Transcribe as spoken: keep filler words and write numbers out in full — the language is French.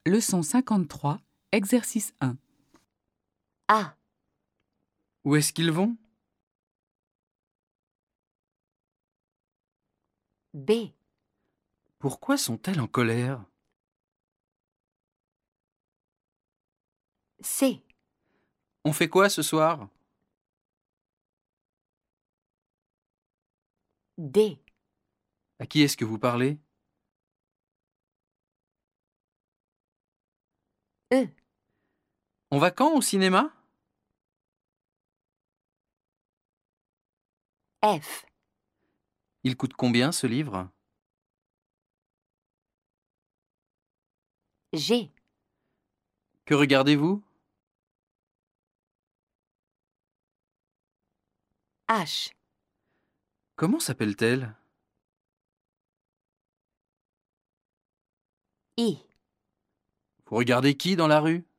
Leçon cinquante-trois, exercice un. A, Où est-ce qu'ils vont? B, Pourquoi sont-elles en colère? C, On fait quoi ce soir? D, À qui est-ce que vous parlez? E, On va quand au cinéma? F, Il coûte combien ce livre? G, Que regardez-vous? H, Comment s'appelle-t-elle? I. Vous regardez qui dans la rue?